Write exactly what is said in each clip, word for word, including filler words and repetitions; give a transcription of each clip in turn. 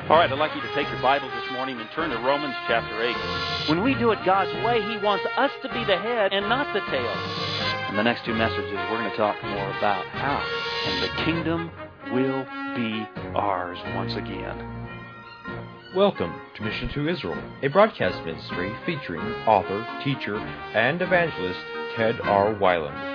All right, I'd like you to take your Bibles this morning and turn to Romans chapter eight. When we do it God's way, He wants us to be the head and not the tail. In the next two messages, we're going to talk more about how, and the kingdom will be ours once again. Welcome to Mission to Israel, a broadcast ministry featuring author, teacher, and evangelist Ted R. Weiland.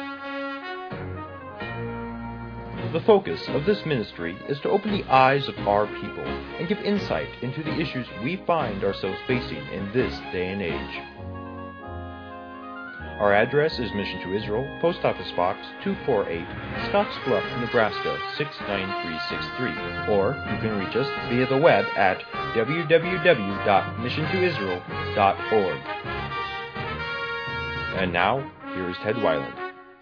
The focus of this ministry is to open the eyes of our people and give insight into the issues we find ourselves facing in this day and age. Our address is Mission to Israel, Post Office Box two forty-eight, Scottsbluff, Nebraska six nine three six three, or you can reach us via the web at w w w dot mission to israel dot org. And now, here is Ted Weiland.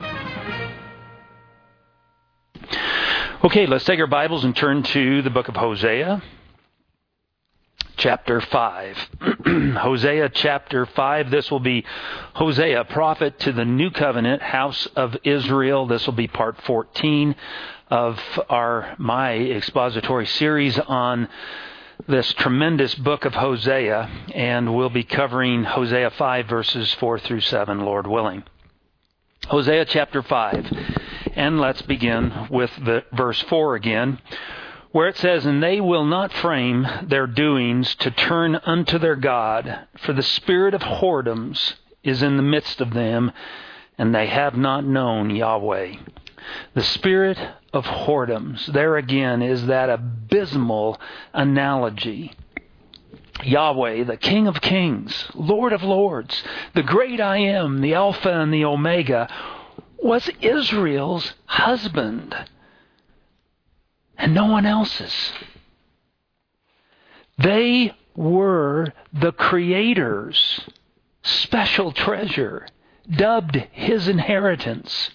Okay, let's take our Bibles and turn to the book of Hosea, chapter five. Hosea chapter five. This will be Hosea, prophet to the new covenant, house of Israel. This will be part fourteen of our my expository series on this tremendous book of Hosea, and we'll be covering Hosea five verses four through seven, Lord willing. Hosea chapter five. And let's begin with the verse four again, where it says, "And they will not frame their doings to turn unto their God, for the spirit of whoredoms is in the midst of them, and they have not known Yahweh." The spirit of whoredoms, there again is that abysmal analogy. Yahweh, the King of Kings, Lord of Lords, the great I Am, the Alpha and the Omega, was Israel's husband and no one else's. They were the Creator's special treasure, dubbed His inheritance.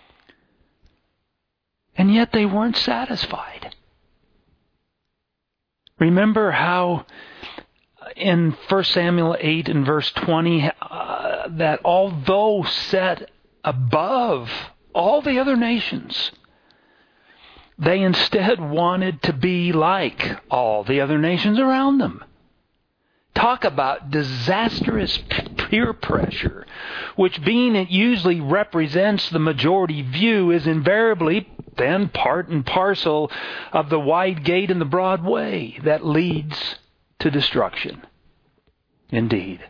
And yet they weren't satisfied. Remember how in First Samuel eight and verse twenty, uh, that although set above all the other nations, they instead wanted to be like all the other nations around them. Talk about disastrous peer pressure, which, being it usually represents the majority view, is invariably then part and parcel of the wide gate and the broad way that leads to destruction. Indeed.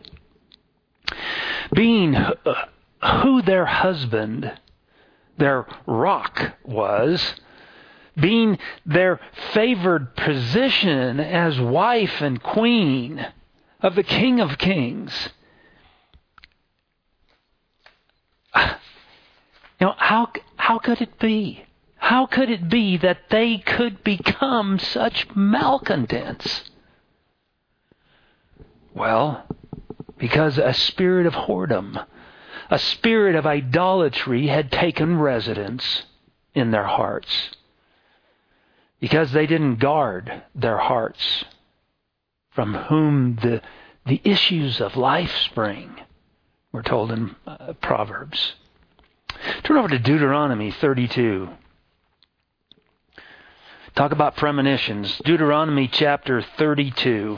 Being uh, who their husband, their rock was, being their favored position as wife and queen of the King of Kings. You know, how how could it be? How could it be that they could become such malcontents? Well, because a spirit of whoredom, a spirit of idolatry had taken residence in their hearts. Because they didn't guard their hearts, from whom the, the issues of life spring, we're told in uh, Proverbs. Turn over to Deuteronomy thirty-two. Talk about premonitions. Deuteronomy chapter thirty-two.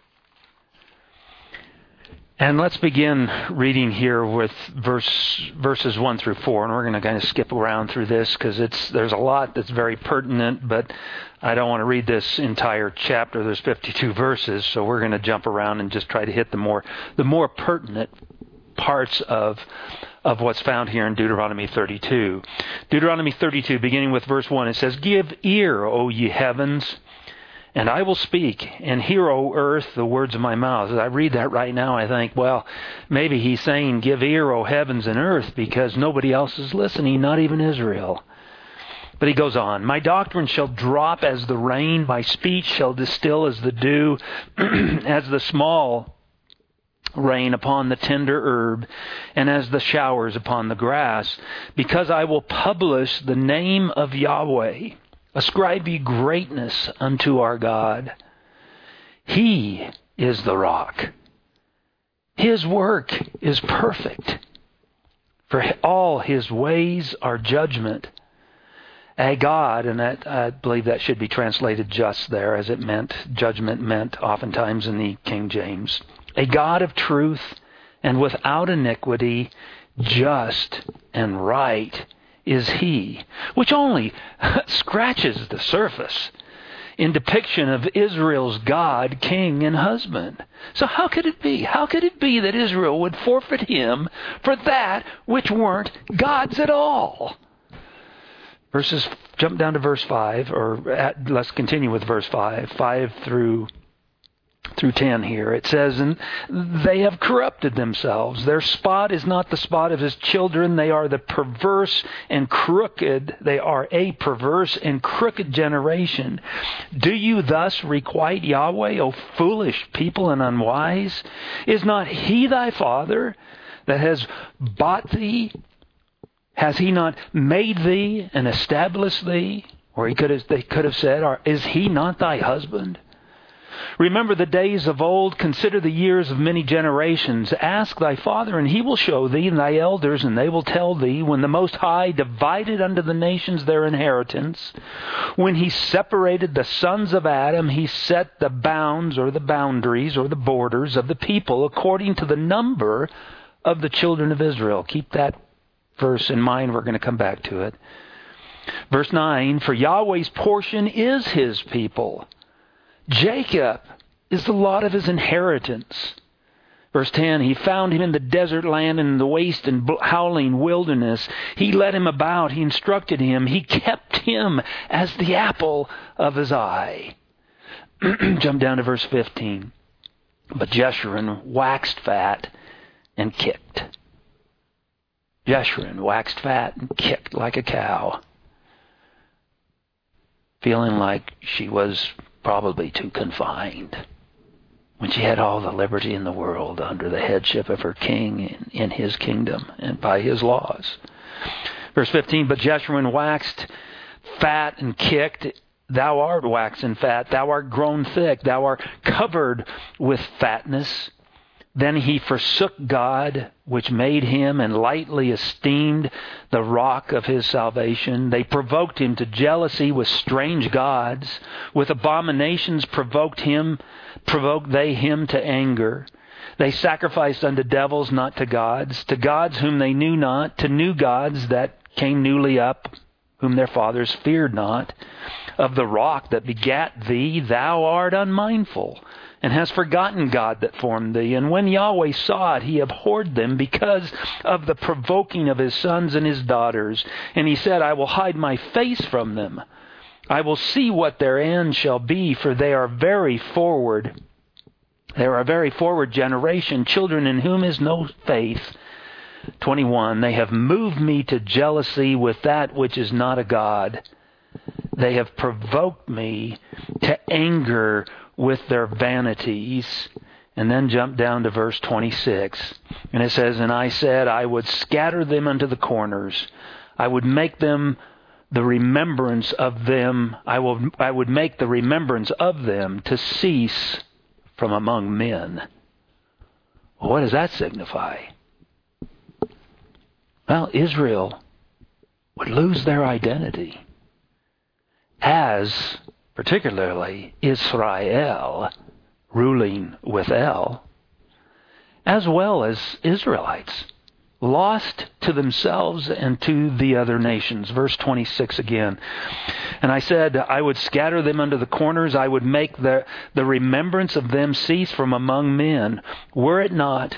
And let's begin reading here with verse verses one through four, and we're going to kind of skip around through this because it's there's a lot that's very pertinent, but I don't want to read this entire chapter. There's fifty-two verses, so we're going to jump around and just try to hit the more the more pertinent parts of of what's found here in Deuteronomy thirty-two. Deuteronomy thirty-two, beginning with verse one, it says, "Give ear, O ye heavens, and I will speak, and hear, O earth, the words of my mouth." As I read that right now, I think, well, maybe he's saying, "Give ear, O heavens and earth," because nobody else is listening, not even Israel. But he goes on, "My doctrine shall drop as the rain, my speech shall distill as the dew, as the small rain upon the tender herb, and as the showers upon the grass, because I will publish the name of Yahweh. Ascribe ye greatness unto our God. He is the rock. His work is perfect, for all His ways are judgment. A God, and that I believe that should be translated just there, as it meant, judgment meant oftentimes in the King James. A God of truth and without iniquity, just and right is He, which only scratches the surface in depiction of Israel's God, King, and husband. So how could it be? How could it be that Israel would forfeit Him for that which weren't God's at all? Verses, jump down to verse five, or at, let's continue with verse five, five through through ten here. It says, and they have corrupted themselves. Their spot is not the spot of His children. They are the perverse and crooked. They are a perverse and crooked generation. Do you thus requite Yahweh, O foolish people and unwise? Is not He thy Father that has bought thee? Has He not made thee and established thee? Or he could have, they could have said, is He not thy husband? Remember the days of old, consider the years of many generations. Ask thy father, and he will show thee, and thy elders, and they will tell thee, when the Most High divided unto the nations their inheritance, when He separated the sons of Adam, He set the bounds, or the boundaries, or the borders of the people according to the number of the children of Israel. Keep that verse in mind. We're going to come back to it. Verse nine, for Yahweh's portion is His people. Jacob is the lot of His inheritance. Verse ten, He found him in the desert land and in the waste and howling wilderness. He led him about. He instructed him. He kept him as the apple of His eye. Jump down to verse fifteen. But Jeshurun waxed fat and kicked. Jeshurun waxed fat and kicked like a cow, feeling like she was probably too confined when she had all the liberty in the world under the headship of her king in, in his kingdom and by his laws. Verse fifteen, but Jeshurun waxed fat and kicked. Thou art waxen fat, thou art grown thick, thou art covered with fatness. Then he forsook God, which made him, and lightly esteemed the rock of his salvation. They provoked him to jealousy with strange gods. With abominations provoked him, provoked they him to anger. They sacrificed unto devils, not to gods, to gods whom they knew not, to new gods that came newly up, whom their fathers feared not. Of the rock that begat thee, thou art unmindful, and hast forgotten God that formed thee. And when Yahweh saw it, He abhorred them because of the provoking of His sons and His daughters. And He said, I will hide my face from them. I will see what their end shall be, for they are very forward. They are a very forward generation, children in whom is no faith. twenty-one, they have moved me to jealousy with that which is not a God. They have provoked me to anger with their vanities. And then jump down to verse twenty-six. And it says, and I said, I would scatter them unto the corners. I would make them the remembrance of them. I will, I would make the remembrance of them to cease from among men. Well, what does that signify? Well, Israel would lose their identity as, particularly, Israel, ruling with El, as well as Israelites, lost to themselves and to the other nations. Verse twenty-six again. And I said, I would scatter them unto the corners. I would make the, the remembrance of them cease from among men. Were it not...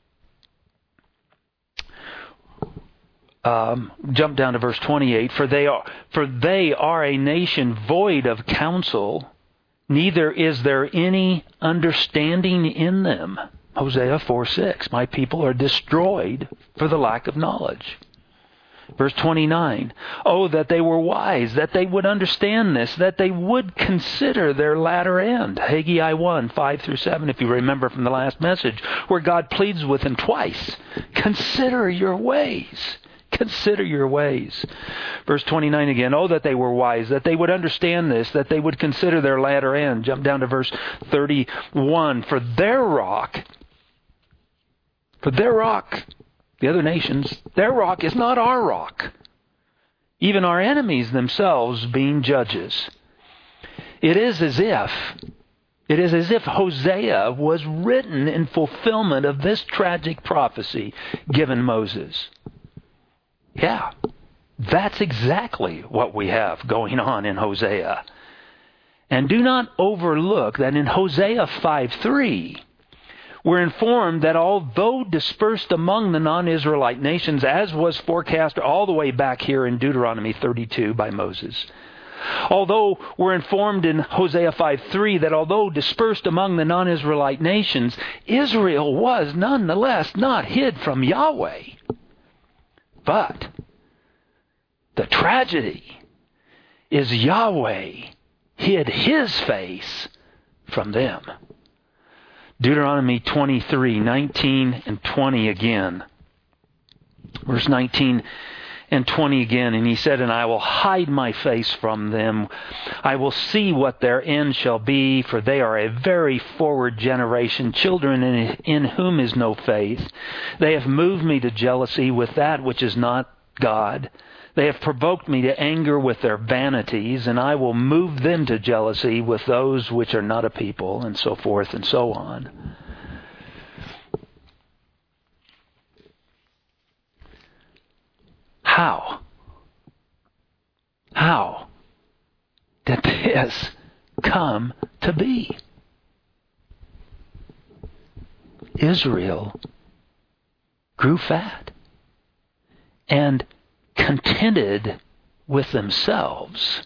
Um, jump down to verse twenty-eight. For they are, for they are a nation void of counsel, neither is there any understanding in them. Hosea four six. My people are destroyed for the lack of knowledge. Verse twenty-nine. Oh, that they were wise, that they would understand this, that they would consider their latter end. Haggai one, five through seven, if you remember from the last message, where God pleads with them twice. Consider your ways. Consider your ways. Verse twenty-nine again. Oh, that they were wise, that they would understand this, that they would consider their latter end. Jump down to verse thirty-one. For their rock, for their rock, the other nations, their rock is not our rock. even our enemies themselves being judges. It is as if, it is as if Hosea was written in fulfillment of this tragic prophecy given Moses. Yeah, that's exactly what we have going on in Hosea. And do not overlook that in Hosea five three, we're informed that although dispersed among the non-Israelite nations, as was forecast all the way back here in Deuteronomy thirty-two by Moses, although we're informed in Hosea five three that although dispersed among the non-Israelite nations, Israel was nonetheless not hid from Yahweh. But the tragedy is Yahweh hid His face from them. Deuteronomy twenty-three, nineteen and twenty again. Verse nineteen and twenty again. And he said, and I will hide my face from them. I will see what their end shall be, for they are a very forward generation, children in, in whom is no faith. They have moved me to jealousy with that which is not God. They have provoked me to anger with their vanities, and I will move them to jealousy with those which are not a people, and so forth and so on. How? How did this come to be? Israel grew fat and contented with themselves,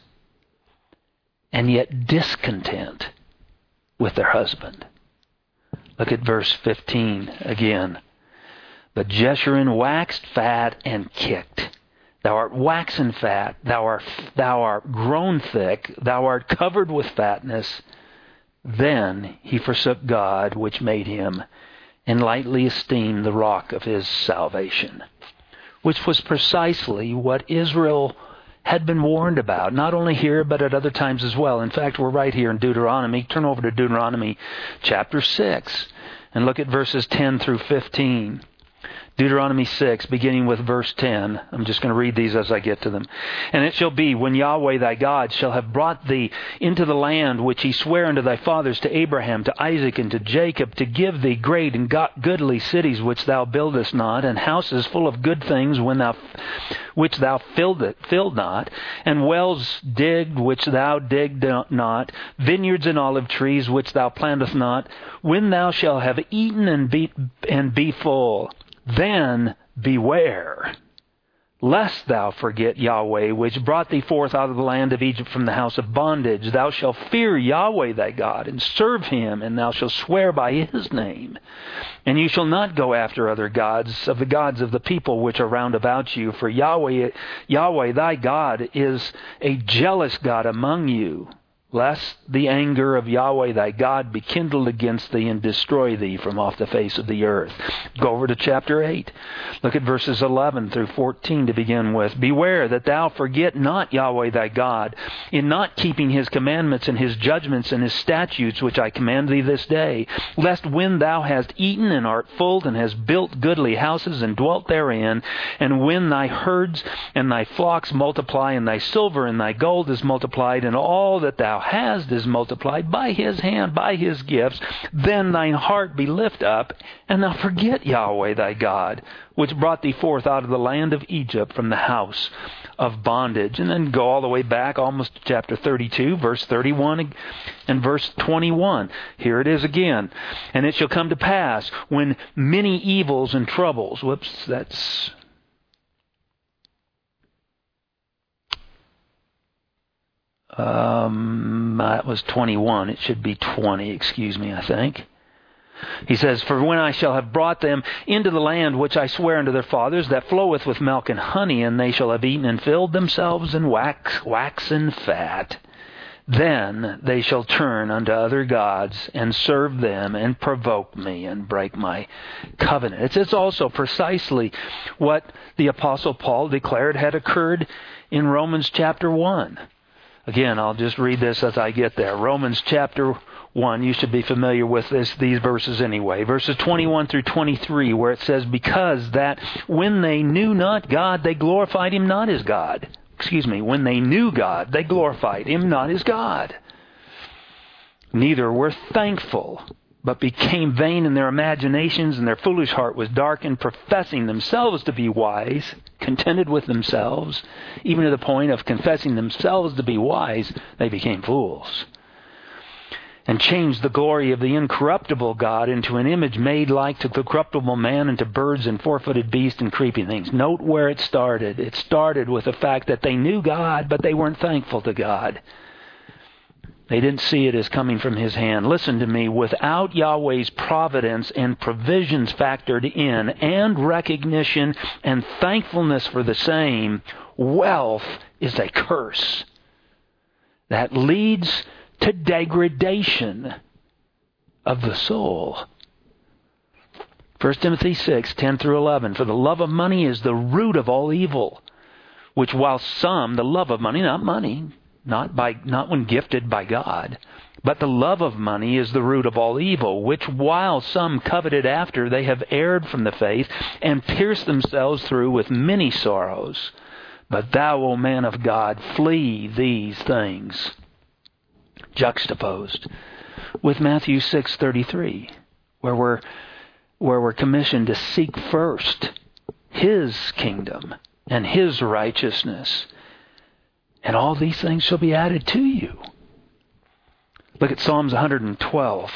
and yet discontent with their husband. Look at verse fifteen again. But Jeshurun waxed fat and kicked. Thou art waxen fat, thou art, thou art grown thick, thou art covered with fatness. Then he forsook God which made him, and lightly esteemed the rock of his salvation. Which was precisely what Israel had been warned about, not only here, but at other times as well. In fact, we're right here in Deuteronomy. Turn over to Deuteronomy chapter six and look at verses ten through fifteen. Deuteronomy six, beginning with verse ten. I'm just going to read these as I get to them. And it shall be, when Yahweh thy God shall have brought thee into the land which he sware unto thy fathers, to Abraham, to Isaac, and to Jacob, to give thee great and goodly cities which thou buildest not, and houses full of good things when thou, which thou filled, it, filled not, and wells digged which thou digged not, vineyards and olive trees which thou plantest not, when thou shalt have eaten and be, and be full, then beware, lest thou forget Yahweh, which brought thee forth out of the land of Egypt from the house of bondage. Thou shalt fear Yahweh thy God, and serve him, and thou shalt swear by his name. And you shall not go after other gods, of the gods of the people which are round about you, for Yahweh, Yahweh thy God is a jealous God among you, lest the anger of Yahweh thy God be kindled against thee and destroy thee from off the face of the earth. Go over to chapter eight. Look at verses eleven through fourteen to begin with. Beware that thou forget not Yahweh thy God, in not keeping his commandments and his judgments and his statutes which I command thee this day, lest when thou hast eaten and art full and hast built goodly houses and dwelt therein, and when thy herds and thy flocks multiply, and thy silver and thy gold is multiplied, and all that thou hast is multiplied by his hand, by his gifts, then thine heart be lift up, and thou forget Yahweh thy God, which brought thee forth out of the land of Egypt from the house of bondage. And then go all the way back almost to chapter thirty-two, verse thirty-one and verse twenty-one. Here it is again. And it shall come to pass when many evils and troubles, whoops, that's Um, that was twenty-one. It should be twenty, excuse me, I think. He says, for when I shall have brought them into the land which I swear unto their fathers, that floweth with milk and honey, and they shall have eaten and filled themselves and wax, waxen fat, then they shall turn unto other gods and serve them and provoke me and break my covenant. It's, it's also precisely what the Apostle Paul declared had occurred in Romans chapter one. Again, I'll just read this as I get there. Romans chapter one, you should be familiar with this, these verses anyway. Verses twenty-one through twenty-three, where it says, because that when they knew not God, they glorified him not as God. excuse me, when they knew God, they glorified Him not as God. Neither were thankful, but became vain in their imaginations, and their foolish heart was darkened, professing themselves to be wise, contented with themselves, even to the point of confessing themselves to be wise, they became fools, and changed the glory of the incorruptible God into an image made like to the corruptible man, and to birds and four-footed beasts and creeping things. Note where it started. It started with the fact that they knew God, but they weren't thankful to God. They didn't see it as coming from His hand. Listen to me. Without Yahweh's providence and provisions factored in, and recognition and thankfulness for the same, wealth is a curse that leads to degradation of the soul. First Timothy six, ten through eleven. For the love of money is the root of all evil, which while some, the love of money, not money, Not by not when gifted by God, but the love of money is the root of all evil, which while some coveted after, they have erred from the faith and pierced themselves through with many sorrows. But thou, O man of God, flee these things. Juxtaposed with Matthew six thirty-three, where we're where we're commissioned to seek first His kingdom and His righteousness, and all these things shall be added to you. Look at Psalms one hundred twelve.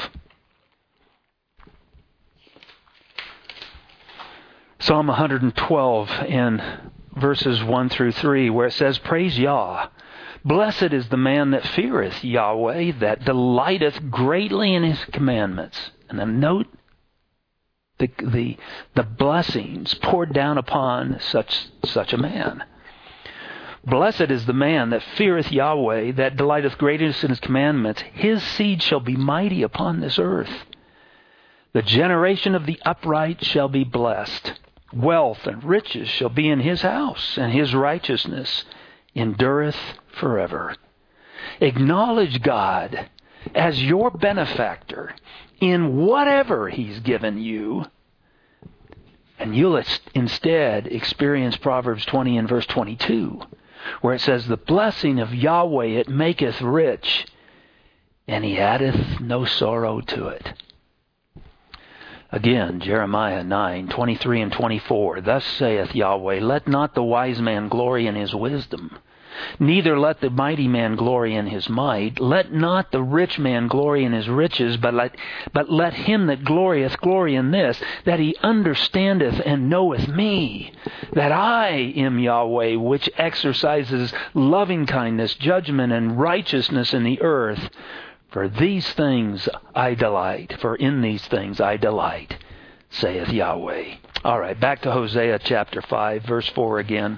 Psalm one hundred twelve in verses one through three, where it says, Praise Yah. Blessed is the man that feareth Yahweh, that delighteth greatly in His commandments. And then note the, the, the blessings poured down upon such, such a man. Blessed is the man that feareth Yahweh, that delighteth greatly in His commandments. His seed shall be mighty upon this earth. The generation of the upright shall be blessed. Wealth and riches shall be in his house, and His righteousness endureth forever. Acknowledge God as your benefactor in whatever He's given you, and you'll instead experience Proverbs twenty and verse twenty-two, where it says, The blessing of Yahweh, it maketh rich, and He addeth no sorrow to it. Again, Jeremiah nine, twenty-three and twenty-four. Thus saith Yahweh, Let not the wise man glory in his wisdom, neither let the mighty man glory in his might. Let not the rich man glory in his riches, but let, but let him that glorieth glory in this, that he understandeth and knoweth me, that I am Yahweh, which exercises loving kindness, judgment, and righteousness in the earth. For these things I delight, for in these things I delight, saith Yahweh. All right, back to Hosea chapter five, verse four again.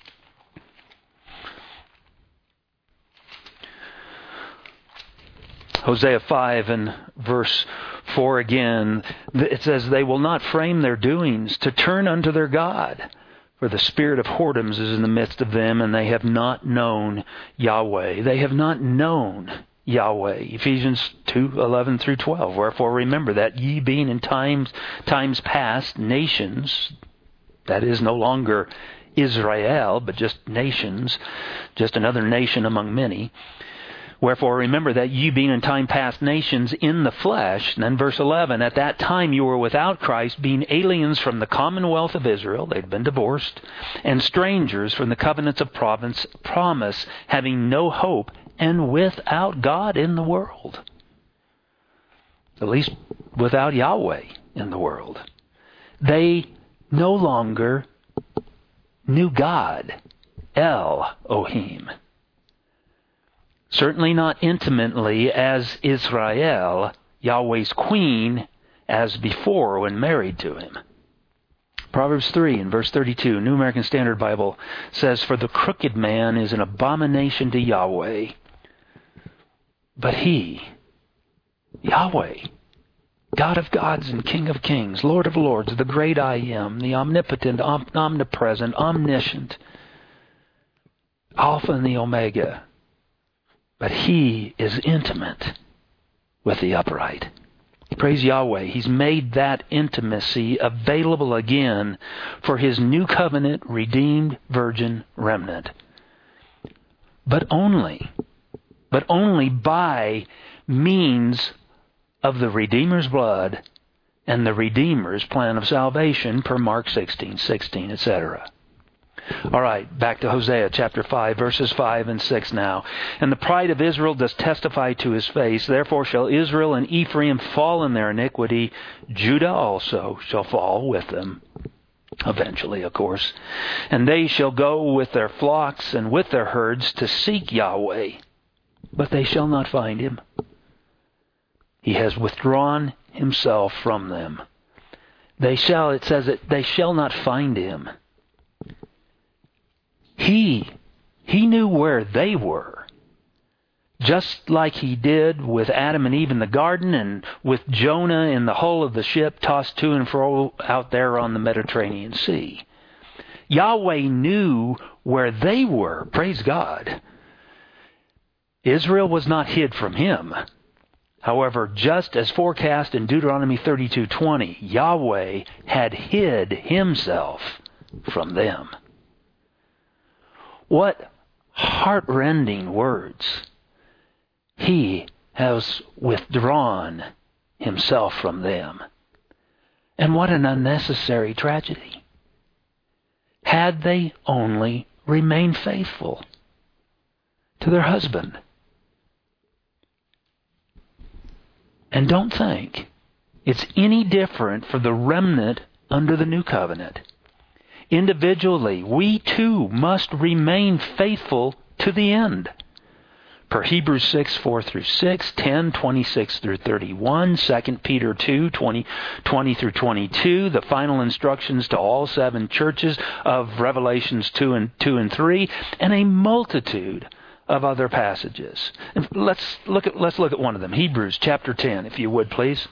Hosea five and verse four again, it says, They will not frame their doings to turn unto their God, for the spirit of whoredoms is in the midst of them, and they have not known Yahweh. They have not known Yahweh. Ephesians two, eleven through twelve. Wherefore remember that ye being in times times past nations, that is no longer Israel, but just nations, just another nation among many. Wherefore remember that ye being in time past nations in the flesh. And then verse eleven, At that time you were without Christ, being aliens from the commonwealth of Israel, they'd been divorced, and strangers from the covenants of province, promise, having no hope, and without God in the world. At least without Yahweh in the world. They no longer knew God, Elohim. Certainly not intimately as Israel, Yahweh's queen, as before when married to Him. Proverbs three and verse thirty-two, New American Standard Bible says, For the crooked man is an abomination to Yahweh, but He, Yahweh, God of gods and King of kings, Lord of lords, the great I Am, the omnipotent, om- omnipresent, omniscient, Alpha and the Omega, but He is intimate with the upright. Praise Yahweh. He's made that intimacy available again for His new covenant redeemed virgin remnant. but only, but only by means of the Redeemer's blood and the Redeemer's plan of salvation per Mark sixteen sixteen, et cetera. All right, back to Hosea chapter five, verses five and six now. And the pride of Israel does testify to his face. Therefore shall Israel and Ephraim fall in their iniquity. Judah also shall fall with them. Eventually, of course. And they shall go with their flocks and with their herds to seek Yahweh. But they shall not find him. He has withdrawn himself from them. They shall, it says that they shall not find him. He, he knew where they were, just like he did with Adam and Eve in the garden and with Jonah in the hull of the ship tossed to and fro out there on the Mediterranean Sea. Yahweh knew where they were, praise God. Israel was not hid from him. However, just as forecast in Deuteronomy thirty-two twenty, Yahweh had hid himself from them. What heart-rending words. He has withdrawn himself from them. And what an unnecessary tragedy. Had they only remained faithful to their husband. And don't think it's any different for the remnant under the new covenant. Individually, we too must remain faithful to the end. Per Hebrews six, four through six, ten, twenty-six through thirty-one, Second Peter two, twenty, twenty through twenty-two, the final instructions to all seven churches of Revelations two and two and three, and a multitude of other passages. And let's look at let's look at one of them. Hebrews chapter ten, if you would, please.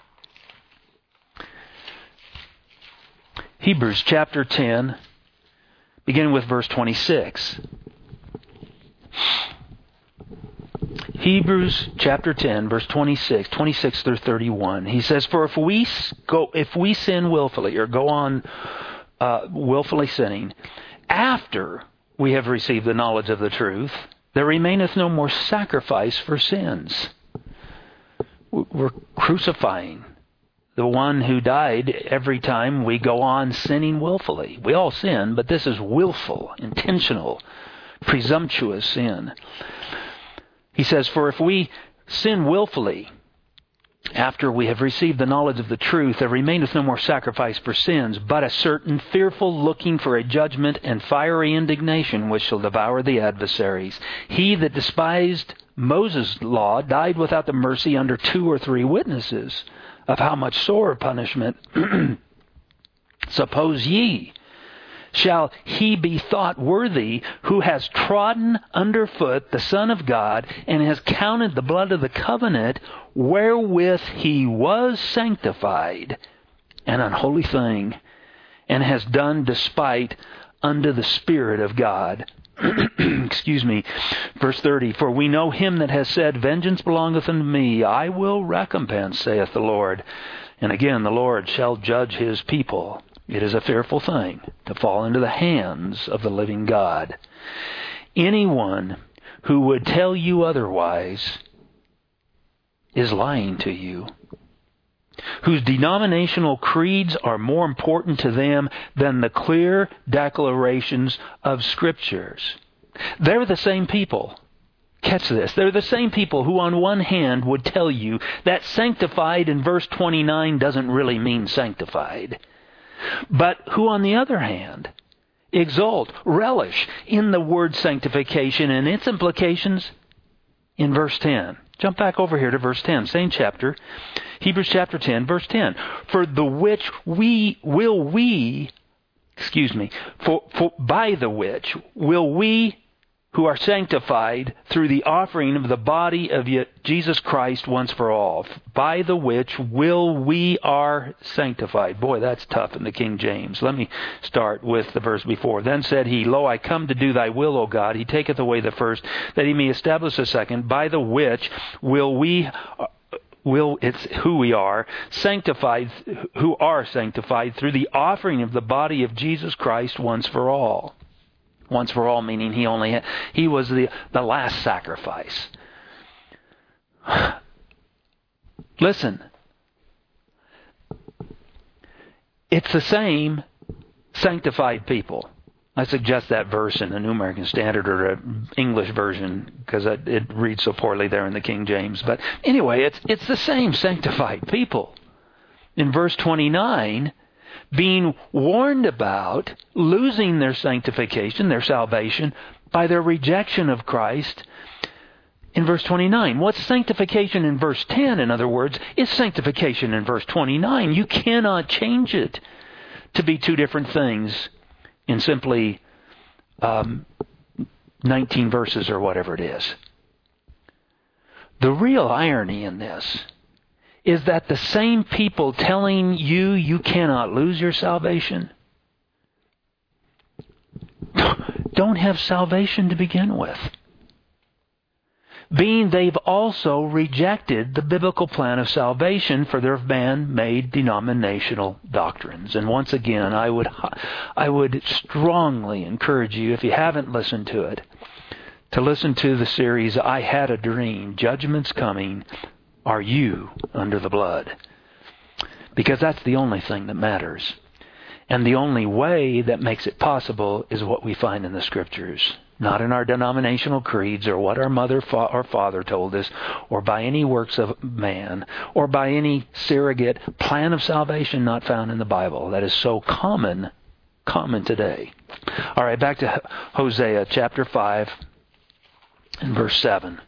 Hebrews chapter ten, beginning with verse twenty-six. Hebrews chapter ten, verse twenty-six, twenty-six through thirty-one. He says, "For if we go, if we sin willfully, or go on uh, willfully sinning, after we have received the knowledge of the truth, there remaineth no more sacrifice for sins." We're crucifying the one who died every time we go on sinning willfully. We all sin, but this is willful, intentional, presumptuous sin. He says, "For if we sin willfully, after we have received the knowledge of the truth, there remaineth no more sacrifice for sins, but a certain fearful looking for a judgment and fiery indignation which shall devour the adversaries. He that despised Moses' law died without the mercy under two or three witnesses. Of how much sore punishment, suppose ye, shall he be thought worthy who has trodden underfoot the Son of God and has counted the blood of the covenant wherewith he was sanctified an unholy thing, and has done despite unto the Spirit of God." Excuse me. Verse thirty, "For we know him that has said, Vengeance belongeth unto me, I will recompense, saith the Lord. And again, the Lord shall judge his people. It is a fearful thing to fall into the hands of the living God." Anyone who would tell you otherwise is lying to you, whose denominational creeds are more important to them than the clear declarations of Scriptures. They're the same people. Catch this. They're the same people who on one hand would tell you that sanctified in verse twenty-nine doesn't really mean sanctified, but who on the other hand exult, relish in the word sanctification and its implications in verse ten. Jump back over here to verse ten, same chapter. Hebrews chapter ten, verse ten. "For the which we will we, excuse me, for, for by the which will we who are sanctified through the offering of the body of Jesus Christ once for all. By the which will we are sanctified." Boy, that's tough in the King James. Let me start with the verse before. "Then said he, Lo, I come to do thy will, O God. He taketh away the first, that he may establish the second. By the which will we... Will it's who we are sanctified, who are sanctified through the offering of the body of Jesus Christ once for all." Once for all, meaning he only had, he was the, the last sacrifice. Listen, it's the same sanctified people. I suggest that verse in the New American Standard or an English version because it, it reads so poorly there in the King James. But anyway, it's it's the same sanctified people. In verse twenty-nine, being warned about losing their sanctification, their salvation, by their rejection of Christ. In verse twenty-nine, what's sanctification in verse ten, in other words, is sanctification in verse twenty-nine. You cannot change it to be two different things in simply um, nineteen verses or whatever it is. The real irony in this is that the same people telling you you cannot lose your salvation don't have salvation to begin with. Being they've also rejected the biblical plan of salvation for their man-made denominational doctrines. And once again, I would I would strongly encourage you, if you haven't listened to it, to listen to the series, I Had a Dream, Judgment's Coming, Are You Under the Blood? Because that's the only thing that matters. And the only way that makes it possible is what we find in the Scriptures. Not in our denominational creeds or what our mother fa- or father told us, or by any works of man, or by any surrogate plan of salvation not found in the Bible. That is so common, common today. All right, back to Hosea chapter five and verse seven.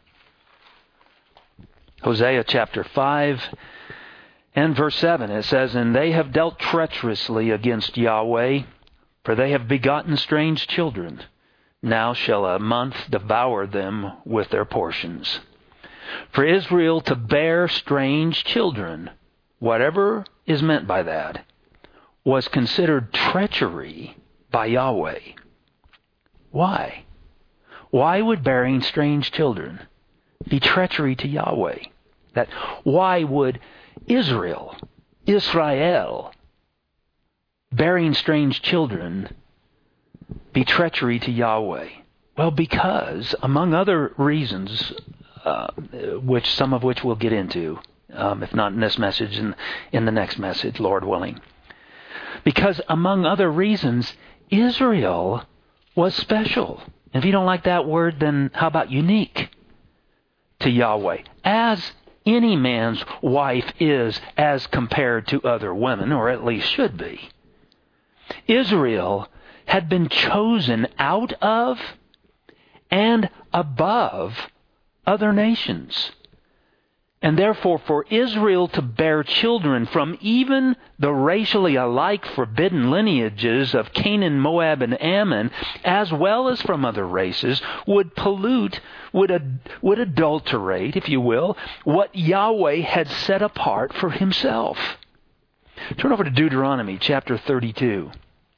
Hosea chapter five and verse seven, it says, And they have dealt treacherously against Yahweh, for they have begotten strange children. Now shall a month devour them with their portions. For Israel to bear strange children, whatever is meant by that, was considered treachery by Yahweh. Why? Why would bearing strange children be treachery to Yahweh? That why would Israel, Israel, bearing strange children be treachery to Yahweh? Well, because, among other reasons, uh, which some of which we'll get into, um, if not in this message, in, in the next message, Lord willing. Because, among other reasons, Israel was special. And if you don't like that word, then how about unique to Yahweh? As any man's wife is as compared to other women, or at least should be. Israel had been chosen out of and above other nations. And therefore, for Israel to bear children from even the racially alike forbidden lineages of Canaan, Moab, and Ammon, as well as from other races, would pollute, would, ad, would adulterate, if you will, what Yahweh had set apart for Himself. Turn over to Deuteronomy chapter thirty-two.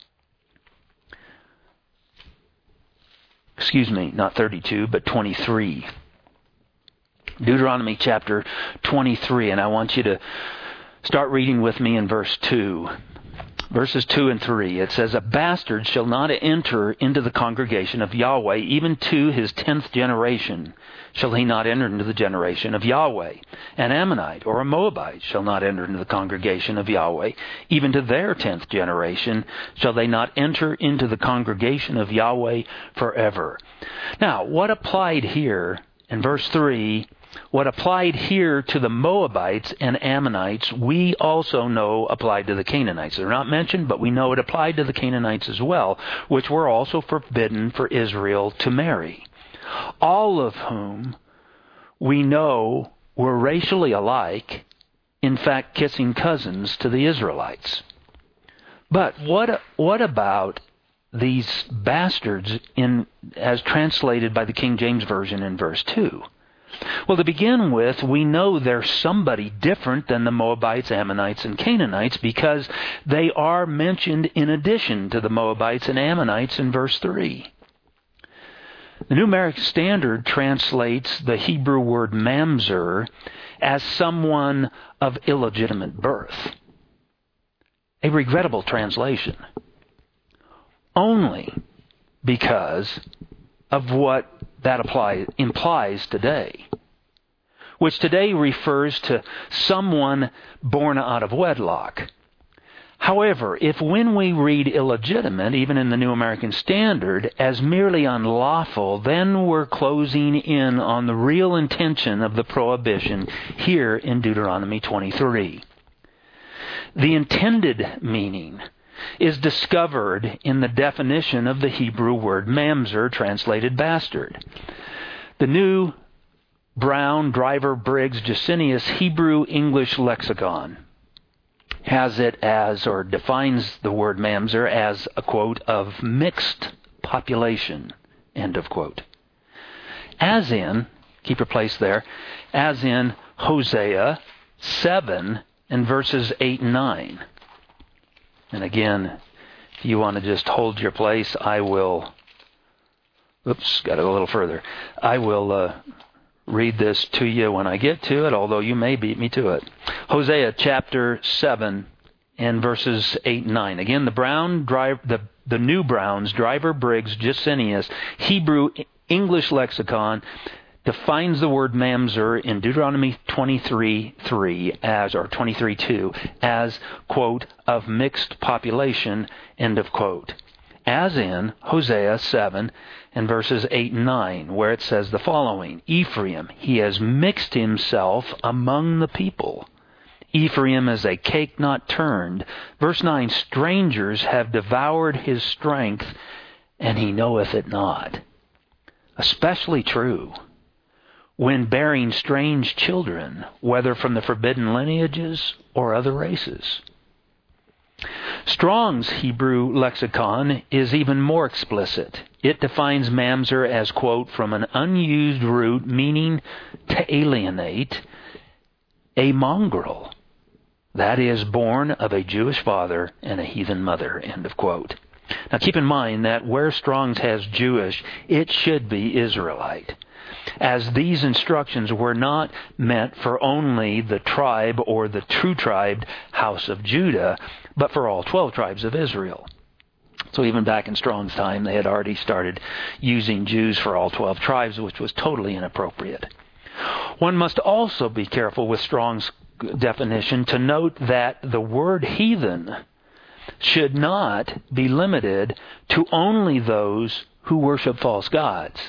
Excuse me, not thirty-two, but twenty-three. Deuteronomy chapter twenty-three, and I want you to start reading with me in verse two. Verses two and three, it says, A bastard shall not enter into the congregation of Yahweh, even to his tenth generation shall he not enter into the generation of Yahweh. An Ammonite or a Moabite shall not enter into the congregation of Yahweh, even to their tenth generation shall they not enter into the congregation of Yahweh forever. Now, what applied here in verse three, what applied here to the Moabites and Ammonites, we also know applied to the Canaanites. They're not mentioned, but we know it applied to the Canaanites as well, which were also forbidden for Israel to marry. All of whom we know were racially alike, in fact kissing cousins to the Israelites. But what what about these bastards in as translated by the King James Version in verse two? Well, to begin with, we know they're somebody different than the Moabites, Ammonites, and Canaanites because they are mentioned in addition to the Moabites and Ammonites in verse three. The New American Standard translates the Hebrew word mamzer as someone of illegitimate birth. A regrettable translation. Only because of what that apply, implies today, which today refers to someone born out of wedlock. However, if when we read illegitimate, even in the New American Standard, as merely unlawful, then we're closing in on the real intention of the prohibition here in Deuteronomy twenty-three. The intended meaning is discovered in the definition of the Hebrew word mamzer, translated bastard. The New Brown Driver Briggs Gesenius Hebrew English Lexicon has it as, or defines the word mamzer as a, quote, of mixed population, end of quote. As in, keep your place there, as in Hosea seven and verses eight and nine. And again, if you want to just hold your place, I will, oops, got to go a little further. I will uh, read this to you when I get to it, although you may beat me to it. Hosea chapter seven and verses eight and nine. Again, the Brown drive, the, the New Brown's Driver Briggs Gesenius Hebrew English Lexicon defines the word mamzer in Deuteronomy twenty-three three as, or twenty-three two, as, quote, of mixed population, end of quote. As in Hosea seven and verses eight and nine, where it says the following: Ephraim, he has mixed himself among the people. Ephraim is a cake not turned. Verse nine, strangers have devoured his strength, and he knoweth it not. Especially true when bearing strange children, whether from the forbidden lineages or other races. Strong's Hebrew lexicon is even more explicit. It defines mamzer as, quote, from an unused root meaning to alienate, a mongrel, that is, born of a Jewish father and a heathen mother, end of quote. Now keep in mind that where Strong's has Jewish, it should be Israelite, as these instructions were not meant for only the tribe or the true tribe house of Judah, but for all twelve tribes of Israel. So even back in Strong's time, they had already started using Jews for all twelve tribes, which was totally inappropriate. One must also be careful with Strong's definition to note that the word heathen should not be limited to only those who worship false gods,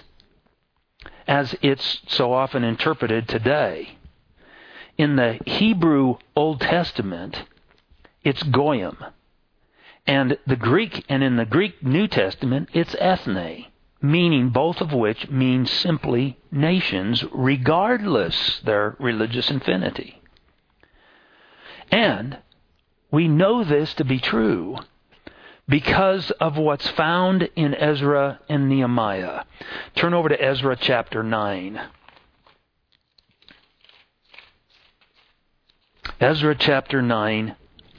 as it's so often interpreted today. In the Hebrew Old Testament, it's goyim. And the Greek, and in the Greek New Testament, it's ethne, meaning both of which mean simply nations, regardless their religious affinity. And we know this to be true because of what's found in Ezra and Nehemiah. Turn over to Ezra chapter nine. Ezra chapter nine.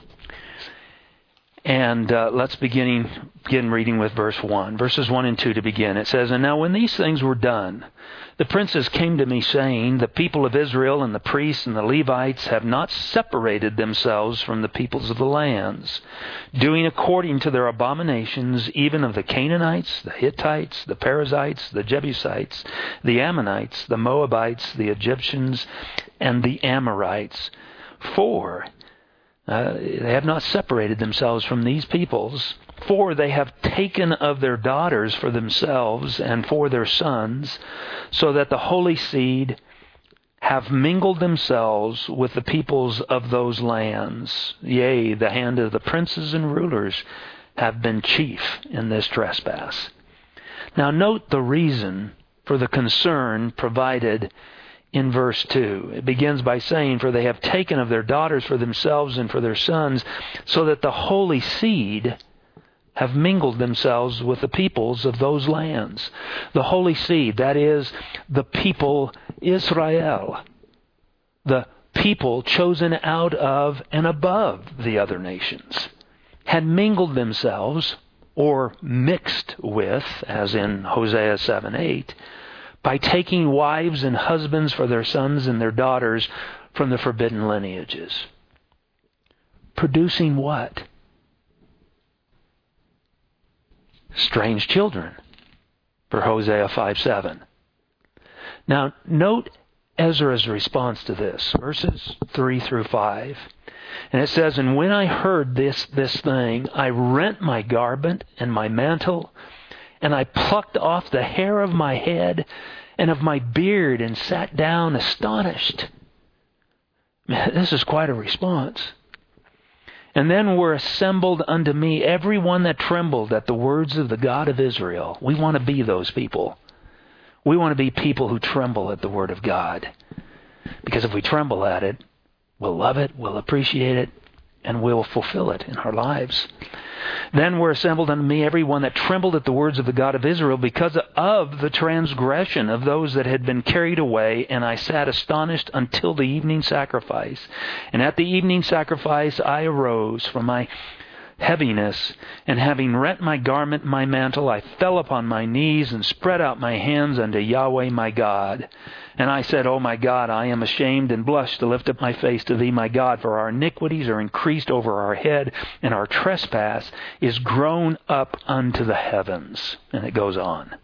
And uh, let's begin, begin reading with verse one. Verses one and two to begin. It says, And now when these things were done, the princes came to me, saying, The people of Israel and the priests and the Levites have not separated themselves from the peoples of the lands, doing according to their abominations, even of the Canaanites, the Hittites, the Perizzites, the Jebusites, the Ammonites, the Moabites, the Egyptians, and the Amorites. For Uh, they have not separated themselves from these peoples, for they have taken of their daughters for themselves and for their sons, so that the holy seed have mingled themselves with the peoples of those lands. Yea, the hand of the princes and rulers have been chief in this trespass. Now note the reason for the concern provided in verse two. It begins by saying, For they have taken of their daughters for themselves and for their sons, so that the holy seed have mingled themselves with the peoples of those lands. The holy seed, that is, the people Israel, the people chosen out of and above the other nations, had mingled themselves, or mixed with, as in Hosea seven eight, by taking wives and husbands for their sons and their daughters from the forbidden lineages. Producing what? Strange children. for Hosea five seven. Now, note Ezra's response to this, verses three through five. And it says, "And when I heard this, this thing, I rent my garment and my mantle, and I plucked off the hair of my head and of my beard, and sat down astonished." Man, this is quite a response. "And then were assembled unto me every one that trembled at the words of the God of Israel." We want to be those people. We want to be people who tremble at the word of God. Because if we tremble at it, we'll love it, we'll appreciate it, and we'll fulfill it in our lives. "Then were assembled unto me every one that trembled at the words of the God of Israel, because of the transgression of those that had been carried away. And I sat astonished until the evening sacrifice. And at the evening sacrifice I arose from my heaviness, and having rent my garment, my mantle, I fell upon my knees and spread out my hands unto Yahweh my God. And I said, O my God, I am ashamed and blush to lift up my face to thee, my God, for our iniquities are increased over our head, and our trespass is grown up unto the heavens." And it goes on.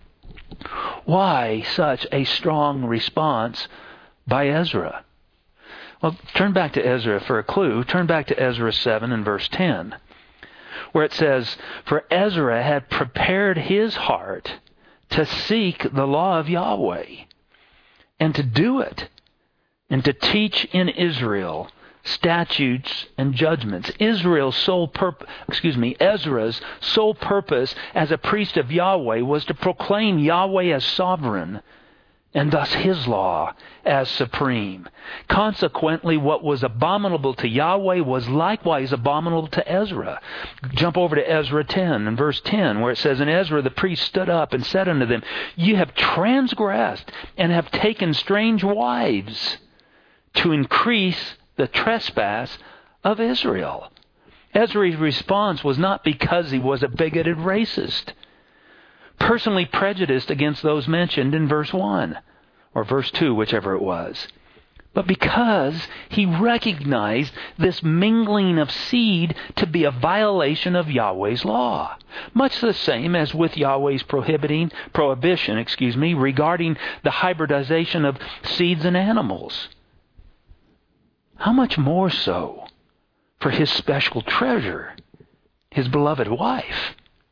Why such a strong response by Ezra? Well, turn back to Ezra for a clue. Turn back to Ezra seven and verse ten. Where it says, "For Ezra had prepared his heart to seek the law of Yahweh, and to do it, and to teach in Israel statutes and judgments." Israel's sole purpose, excuse me, Ezra's sole purpose as a priest of Yahweh was to proclaim Yahweh as sovereign, and thus His law as supreme. Consequently, what was abominable to Yahweh was likewise abominable to Ezra. Jump over to Ezra ten and verse ten, where it says, "And Ezra the priest stood up and said unto them, Ye have transgressed and have taken strange wives to increase the trespass of Israel." Ezra's response was not because he was a bigoted racist, personally prejudiced against those mentioned in verse one, or verse two, whichever it was, but because he recognized this mingling of seed to be a violation of Yahweh's law. Much the same as with Yahweh's prohibiting, prohibition, excuse me, regarding the hybridization of seeds and animals. How much more so for His special treasure, His beloved wife?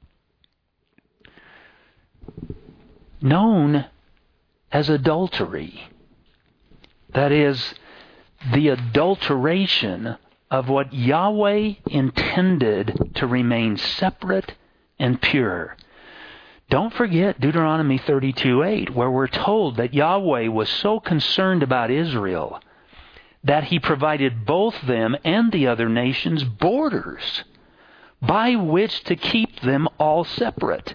Known as adultery. That is, the adulteration of what Yahweh intended to remain separate and pure. Don't forget Deuteronomy thirty-two eight, where we're told that Yahweh was so concerned about Israel that He provided both them and the other nations borders by which to keep them all separate.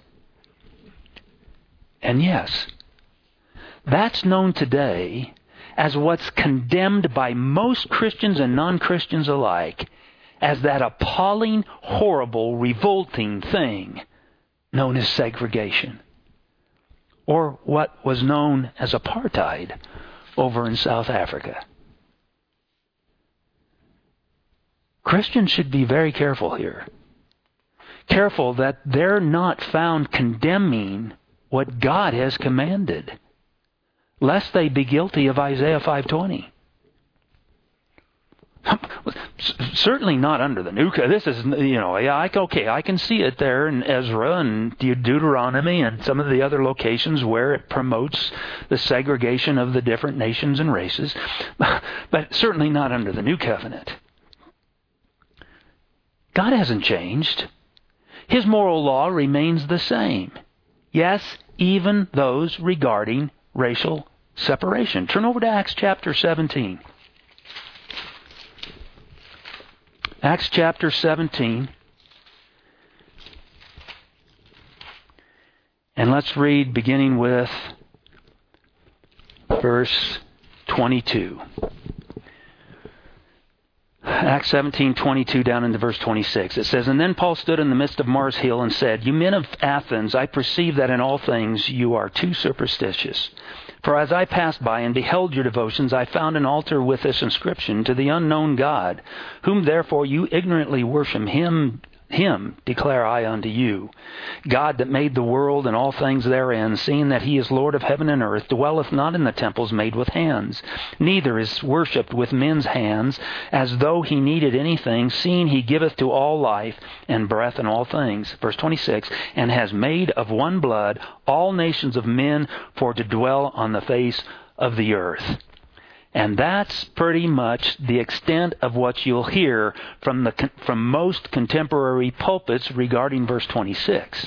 And yes, that's known today as what's condemned by most Christians and non-Christians alike as that appalling, horrible, revolting thing known as segregation, or what was known as apartheid over in South Africa. Christians should be very careful here. Careful that they're not found condemning what God has commanded, lest they be guilty of Isaiah five twenty. Certainly not under the new. This is, you know, yeah, I, okay, I can see it there in Ezra and Deuteronomy and some of the other locations where it promotes the segregation of the different nations and races, but certainly not under the new covenant. God hasn't changed. His moral law remains the same. Yes, even those regarding racial separation. Turn over to Acts chapter seventeen. Acts chapter seventeen. And let's read beginning with verse twenty-two. Acts seventeen twenty-two down into verse twenty-six. It says, And then Paul stood in the midst of Mars Hill and said, You men of Athens, I perceive that in all things you are too superstitious. For as I passed by and beheld your devotions, I found an altar with this inscription, To the unknown God, whom therefore you ignorantly worship, him Him declare I unto you. God that made the world and all things therein, seeing that He is Lord of heaven and earth, dwelleth not in the temples made with hands, neither is worshipped with men's hands, as though He needed anything, seeing He giveth to all life and breath and all things. Verse twenty-six, and has made of one blood all nations of men for to dwell on the face of the earth. And that's pretty much the extent of what you'll hear from the from most contemporary pulpits regarding verse twenty-six.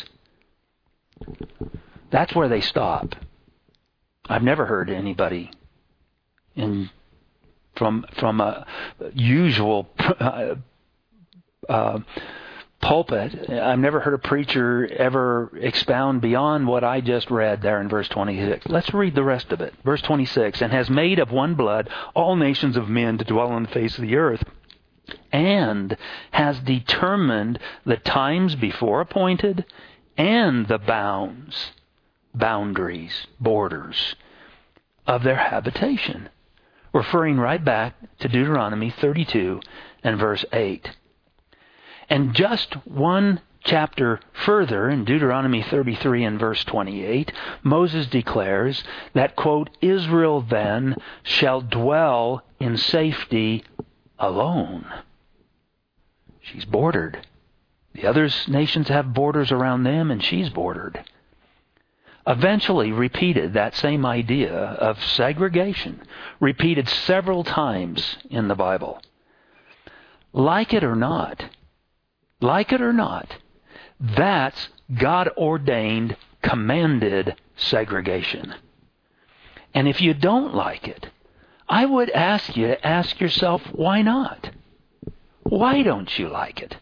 That's where they stop. I've never heard anybody in from from a usual uh, uh, pulpit. I've never heard a preacher ever expound beyond what I just read there in verse twenty-six. Let's read the rest of it. Verse twenty-six, and has made of one blood all nations of men to dwell on the face of the earth, and has determined the times before appointed and the bounds, boundaries, borders of their habitation. Referring right back to Deuteronomy thirty-two and verse eight. And just one chapter further, in Deuteronomy thirty-three and verse twenty-eight, Moses declares that, quote, Israel then shall dwell in safety alone. She's bordered. The other nations have borders around them, and she's bordered. Eventually repeated that same idea of segregation, repeated several times in the Bible. Like it or not, Like it or not, that's God-ordained, commanded segregation. And if you don't like it, I would ask you to ask yourself, why not? Why don't you like it?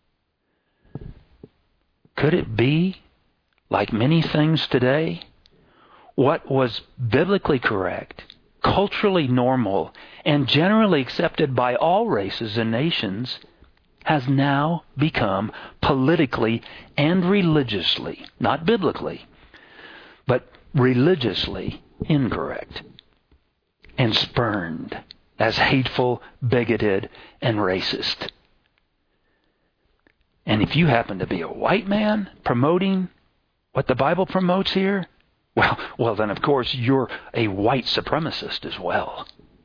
Could it be, like many things today, what was biblically correct, culturally normal, and generally accepted by all races and nations has now become politically and religiously, not biblically, but religiously incorrect and spurned as hateful, bigoted, and racist. And if you happen to be a white man promoting what the Bible promotes here, well, well then of course you're a white supremacist as well.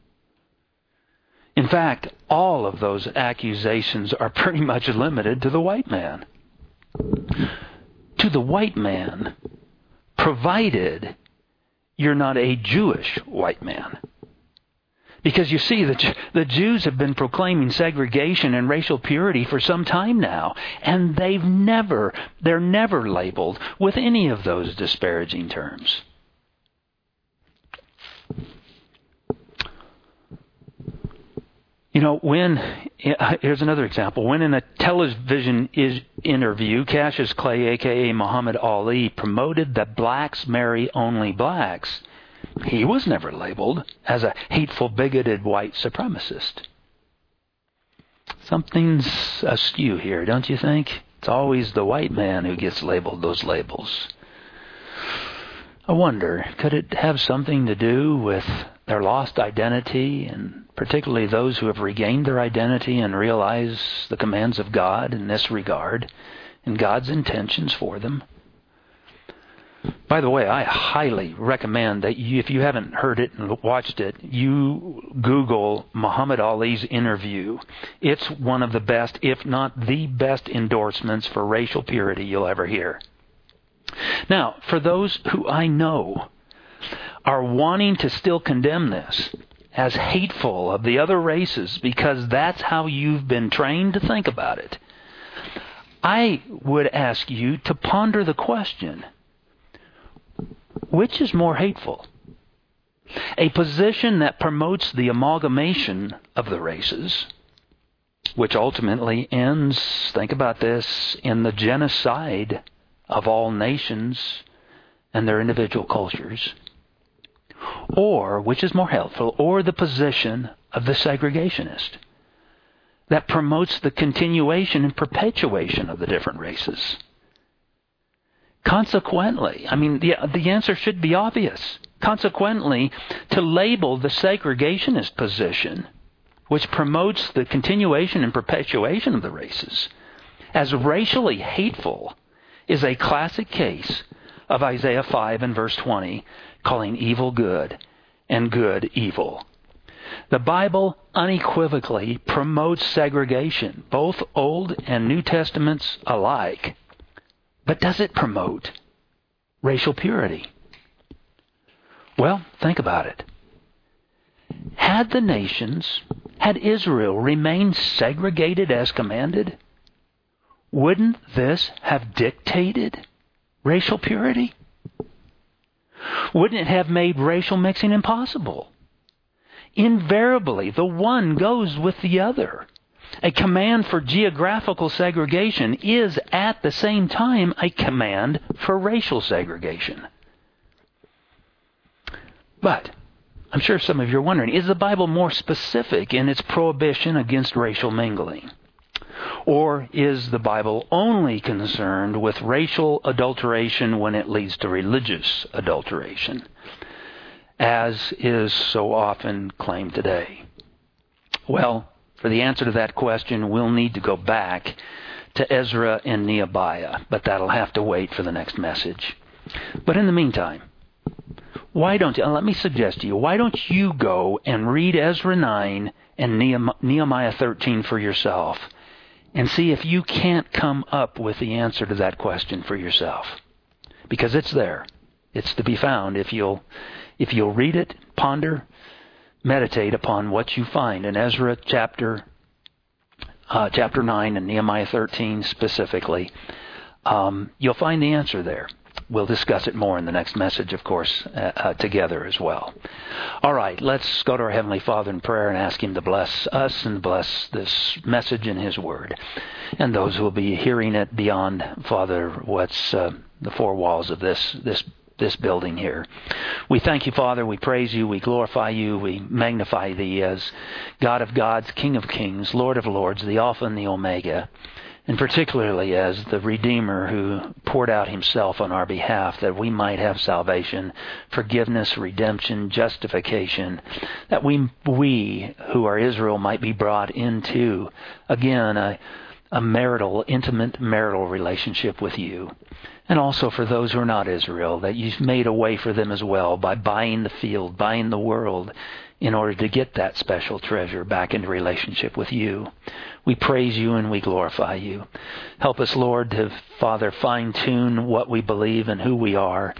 In fact, all of those accusations are pretty much limited to the white man. To the white man, provided you're not a Jewish white man. Because you see, the, the Jews have been proclaiming segregation and racial purity for some time now, and they've never, they're never labeled with any of those disparaging terms. You know, when, here's another example. When in a television is, interview, Cassius Clay, a k a. Muhammad Ali, promoted that blacks marry only blacks, he was never labeled as a hateful, bigoted white supremacist. Something's askew here, don't you think? It's always the white man who gets labeled those labels. I wonder, could it have something to do with their lost identity, and particularly those who have regained their identity and realize the commands of God in this regard and God's intentions for them? By the way, I highly recommend that you, if you haven't heard it and watched it, you Google Muhammad Ali's interview. It's one of the best, if not the best, endorsements for racial purity you'll ever hear. Now, for those who I know are wanting to still condemn this as hateful of the other races because that's how you've been trained to think about it, I would ask you to ponder the question, which is more hateful? A position that promotes the amalgamation of the races, which ultimately ends, think about this, in the genocide of all nations and their individual cultures, or, which is more helpful, or the position of the segregationist that promotes the continuation and perpetuation of the different races. Consequently, I mean, the, the answer should be obvious. Consequently, to label the segregationist position, which promotes the continuation and perpetuation of the races, as racially hateful is a classic case of Isaiah five and verse twenty, calling evil good and good evil. The Bible unequivocally promotes segregation, both Old and New Testaments alike. But does it promote racial purity? Well, think about it. Had the nations, had Israel remained segregated as commanded, wouldn't this have dictated racial purity? Wouldn't it have made racial mixing impossible? Invariably, the one goes with the other. A command for geographical segregation is at the same time a command for racial segregation. But I'm sure some of you are wondering, is the Bible more specific in its prohibition against racial mingling? Or is the Bible only concerned with racial adulteration when it leads to religious adulteration, as is so often claimed today? Well, for the answer to that question, we'll need to go back to Ezra and Nehemiah, but that'll have to wait for the next message. But in the meantime, why don't you, let me suggest to you, why don't you go and read Ezra nine and Nehemiah thirteen for yourself and see if you can't come up with the answer to that question for yourself. Because it's there. It's to be found if you'll if you'll read it, ponder, meditate upon what you find in Ezra chapter uh, chapter nine and Nehemiah thirteen specifically. Um, you'll find the answer there. We'll discuss it more in the next message, of course, uh, uh, together as well. All right, let's go to our Heavenly Father in prayer and ask Him to bless us and bless this message in His Word, and those who will be hearing it beyond, Father, what's uh, the four walls of this this this building here. We thank you, Father. We praise you. We glorify you. We magnify Thee as God of gods, King of kings, Lord of lords, the Alpha and the Omega, and particularly as the Redeemer who poured out Himself on our behalf that we might have salvation, forgiveness, redemption, justification, that we, we who are Israel might be brought into, again, a, a marital, intimate marital relationship with you. And also for those who are not Israel, that You've made a way for them as well by buying the field, buying the world, in order to get that special treasure back into relationship with You. We praise You and we glorify You. Help us, Lord, to, Father, fine-tune what we believe and who we are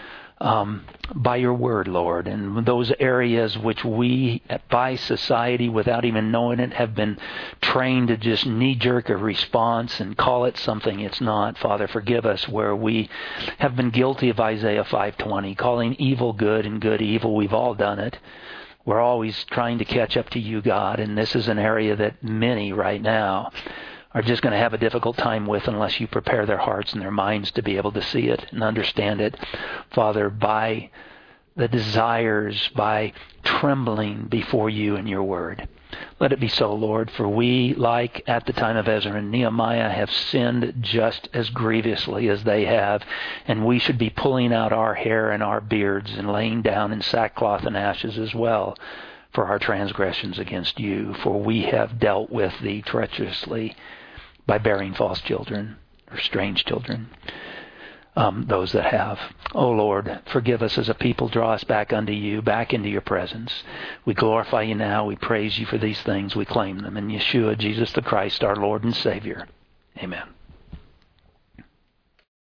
um, by Your Word, Lord. And those areas which we, by society, without even knowing it, have been trained to just knee-jerk a response and call it something it's not. Father, forgive us where we have been guilty of Isaiah five twenty, calling evil good and good evil. We've all done it. We're always trying to catch up to You, God, and this is an area that many right now are just going to have a difficult time with unless You prepare their hearts and their minds to be able to see it and understand it. Father, by the desires, by trembling before You and Your Word. Let it be so, Lord, for we, like at the time of Ezra and Nehemiah, have sinned just as grievously as they have, and we should be pulling out our hair and our beards and laying down in sackcloth and ashes as well for our transgressions against You, for we have dealt with Thee treacherously by bearing false children or strange children. Um, those that have. Oh Lord, forgive us as a people. Draw us back unto You, back into Your presence. We glorify You now. We praise You for these things. We claim them in Yeshua, Jesus the Christ, our Lord and Savior. Amen.